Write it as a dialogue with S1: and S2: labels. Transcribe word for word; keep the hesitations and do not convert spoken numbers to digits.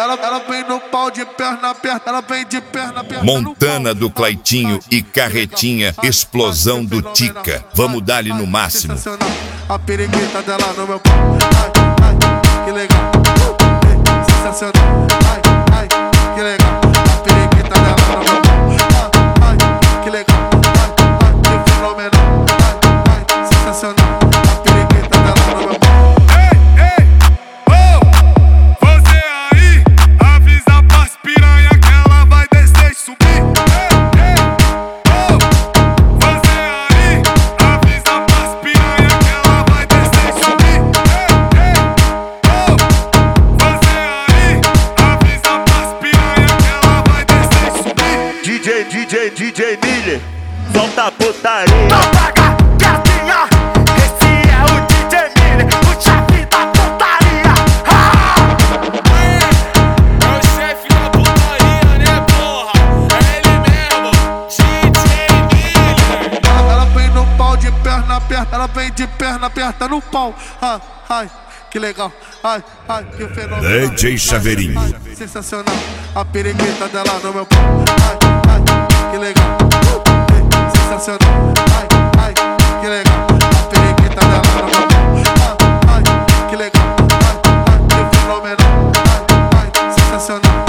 S1: ela, ela vem no pau de perna aberta, ela vem de perna aberta.
S2: Montana do Claitinho e Carretinha, explosão do Tica. Vamos dar-lhe no máximo.
S1: A periquita dela no meu pau. Ai, ai, que legal. Sensacional. Ai, ai, que legal. A periquita dela no meu pau. Ai, ai, que legal. Ai, ai, que fenomenal. Ai, ai, sensacional. A periquita dela no meu pau.
S3: Ei, ei, oh, você aí, avisa pras piranha que ela vai descer e subir. Ei, ei, oh, você aí, avisa pras piranha que ela vai descer e subir. Ei, ei, oh, você aí, avisa pras piranha que ela vai descer e subir.
S4: D J, D J, D J Miller, solta a putaria.
S5: Toca, gatinha, esse é o D J Miller, o chefe da putaria.
S3: É o chefe da putaria, né, porra? É ele mesmo, D J Miller.
S1: Ela vem no pau de perna aberta, ela vem de perna aberta no pau. Ai, ai, que legal. Ai, ai, que fenômeno.
S2: D J Chaveirinho.
S1: Ai, sensacional. A periquita dela no meu pau. Ai, ai, que legal. Sensacional. Ai, ai, que legal. A periquita dela no meu pau. Ai, ai, que legal. Ai, ai, que fenomenal. Ai, ai, sensacional.